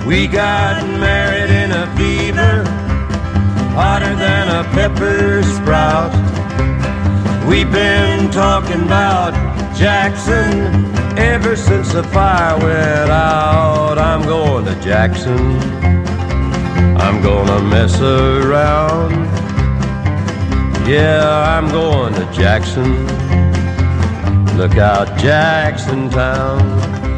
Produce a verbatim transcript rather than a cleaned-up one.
We got married in a fever, hotter than a pepper sprout. We've been talking about Jackson ever since the fire went out. I'm going to Jackson, I'm gonna mess around. Yeah, I'm going to Jackson. Look out, Jackson Town.